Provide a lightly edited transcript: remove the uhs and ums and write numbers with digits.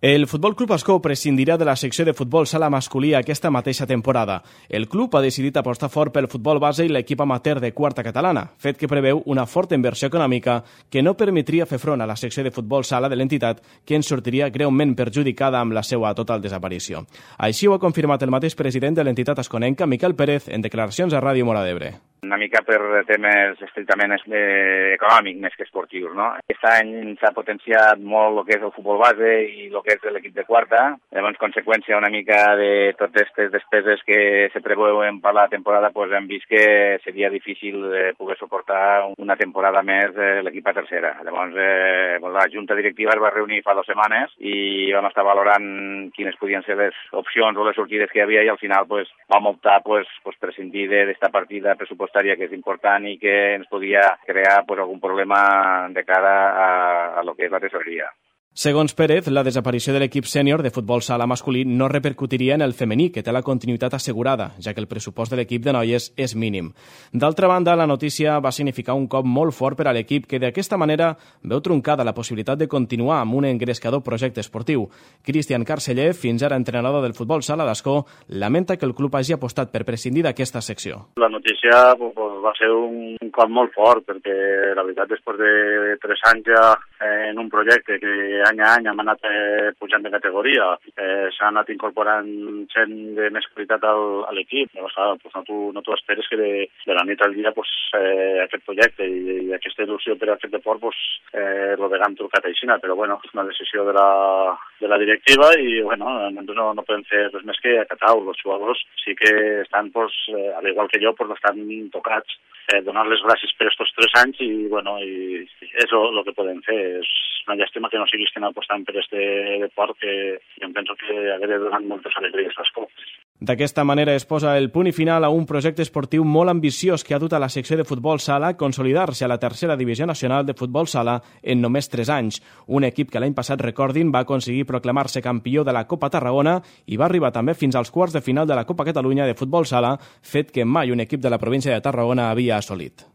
El Futbol Club Ascó prescindirà de la secció de futbol sala masculí aquesta mateixa temporada. El club ha decidit apostar fort pel futbol base i l'equip amateur de quarta catalana, fet que preveu una forta inversió econòmica que no permetria fer front a la secció de futbol sala de l'entitat, que en sortiria greument perjudicada amb la seva total desaparició. Així ho ha confirmat el mateix president de l'entitat asconenca, Miquel Pérez, en declaracions a Ràdio Móra d'Ebre. Una mica per temes estrictament econòmics més que esportius, no? Aquest any s'ha potenciat molt el que és el futbol base i el que és l'equip de quarta. Llavors, conseqüència una mica de totes aquestes despeses que se preveuen per la temporada, doncs hem vist que seria difícil poder suportar una temporada més l'equip a tercera. Llavors, la junta directiva es va reunir fa 2 setmanes i vam estar valorant quines podien ser les opcions o les sortides que hi havia i al final vam optar prescindir d'esta partida pressupostària que és important i que ens podia crear algun problema de cara a lo que és la tesoreria. Segons Pérez, la desaparició de l'equip sènior de futbol sala masculí no repercutiria en el femení, que té la continuïtat assegurada, ja que el pressupost de l'equip de noies és mínim. D'altra banda, la notícia va significar un cop molt fort per a l'equip que d'aquesta manera veu truncada la possibilitat de continuar amb un engrescador projecte esportiu. Cristian Carceller, fins ara entrenador del futbol sala d'Ascó, lamenta que el club hagi apostat per prescindir d'aquesta secció. La notícia va ser un cop molt fort, perquè la veritat després de 3 anys ja en un projecte que any a any hem anat pujant de categoria, s'ha anat incorporant gent de més qualitat a l'equip. Llavors, no t'ho esperes que de la nit al dia aquest projecte i aquesta il·lusió per aquest deport el vegam trucat així, però bueno, és una decisió de la directiva i bueno, no podem fer res més que acatar-ho. Els jugadors sí que estan, al igual que jo, estan tocats, donar les gràcies per aquests 3 anys i bueno, és el que podem fer. És una llàstima que no siguis apostant per aquest deport que jo em penso que hauria donat moltes alegries a l'Ascó. D'aquesta manera es posa el punt final a un projecte esportiu molt ambiciós que ha dut a la secció de futbol sala a consolidar-se a la tercera divisió nacional de futbol sala en només 3 anys. Un equip que l'any passat, recordin, va aconseguir proclamar-se campió de la Copa Tarragona i va arribar també fins als quarts de final de la Copa Catalunya de futbol sala, fet que mai un equip de la província de Tarragona havia assolit.